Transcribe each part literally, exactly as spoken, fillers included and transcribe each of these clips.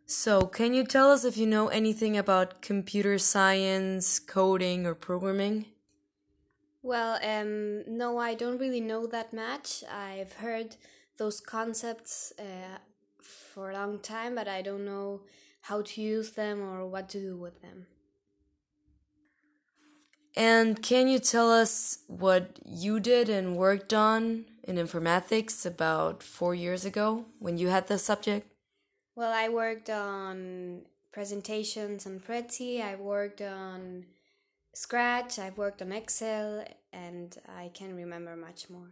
So, can you tell us if you know anything about computer science, coding, or programming? Well, um, no, I don't really know that much. I've heard those concepts uh, for a long time, but I don't know how to use them or what to do with them. And can you tell us what you did and worked on in informatics about four years ago when you had the subject? Well, I worked on presentations on Prezi, I worked on Scratch, I've worked on Excel, and I can remember much more.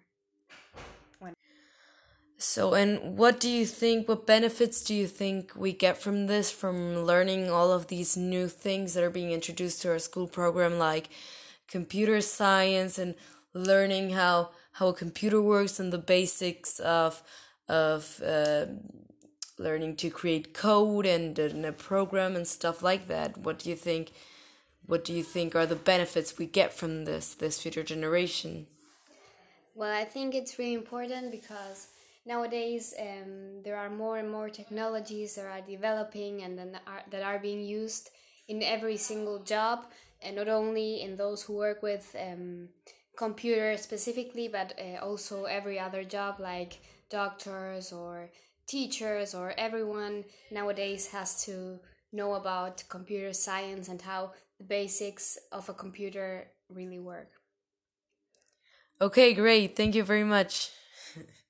So, and what do you think, what benefits do you think we get from this, from learning all of these new things that are being introduced to our school program, like computer science and learning how how a computer works and the basics of of uh, learning to create code and, and a program and stuff like that? What do you think? What do you think are the benefits we get from this this future generation? Well, I think it's really important because nowadays um, there are more and more technologies that are developing and then are, that are being used in every single job, and not only in those who work with um, computers specifically, but uh, also every other job like doctors or teachers, or everyone nowadays has to know about computer science and how the basics of a computer really work. Okay, great. Thank you very much.